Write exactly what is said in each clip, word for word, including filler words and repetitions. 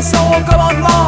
obéissant au commandement.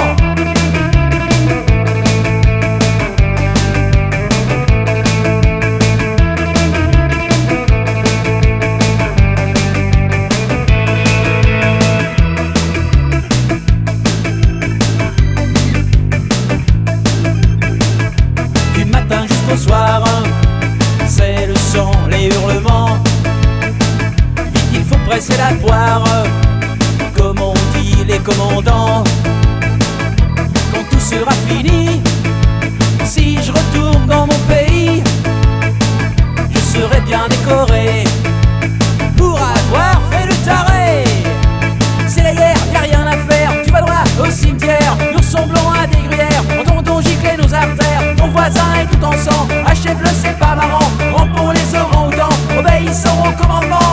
Du matin jusqu'au soir, c'est le sang, les hurlements. Vite, il faut presser la poire, comme on dit les commandants. Quand tout sera fini, si je retourne dans mon pays, je serai bien décoré pour avoir fait le taré. C'est la guerre, y'a rien à faire, tu vas droit au cimetière. Nous ressemblons à des gruyères, entendons gicler nos artères. Ton voisin est tout en sang, achève-le, c'est pas marrant. Rampons les orangs-outans, obéissons au commandement.